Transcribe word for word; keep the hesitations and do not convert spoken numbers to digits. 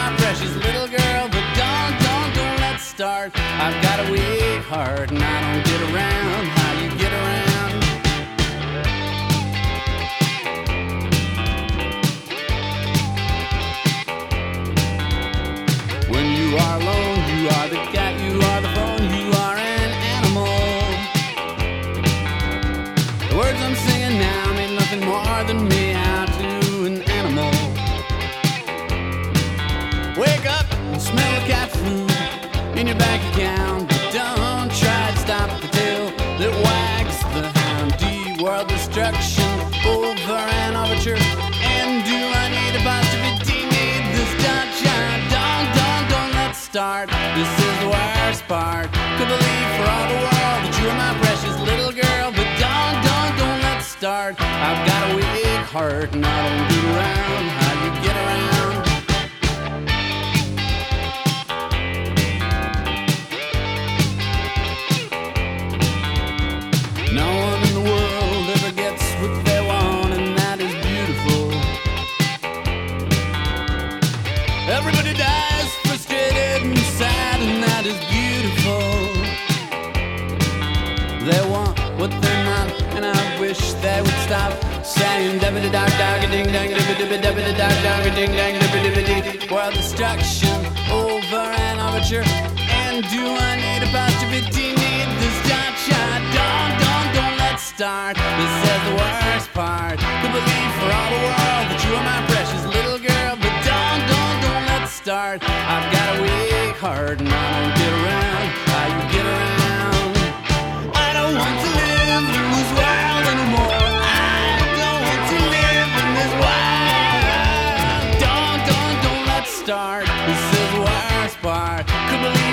my precious little girl. But don't, don't, don't let's start. I've got a weak heart and I don't get around how you get around. When you are alone, you are the cat, you are the phone, you are an animal. The words I'm singing now mean nothing more than me out to an animal. Wake up and smell the cat food in your bank account. But don't try to stop the tail that wags the hound. D-world destruction over an overture. And do I need a positivity? Need this dot shot? Don't, don't, don't let's start. This is the worst part. Could believe for all the world that you are my precious little girl. But don't, don't, don't let's start. I've got a weak heart and I don't get around how you get around. No one in the world ever gets what they want, and that is beautiful. Everybody dies frustrated and sad, and that is beautiful. They want what they're not, and I wish they would stop saying dabba dog dog ding dang dabba dabba dabba dog dog ding dang dabba dabba dee. World destruction over an overture. And do I need a positivity? Need this dot shot? Don't, don't, don't let's start. This is the worst part. Could believe for all the world that you are my precious little girl. But don't, don't, don't let's start. I've got a weak heart and I don't get around how you get around. I don't want to live in this world anymore. I don't want to live in this world. Don't, don't, don't let's start. This is the worst part. Could believe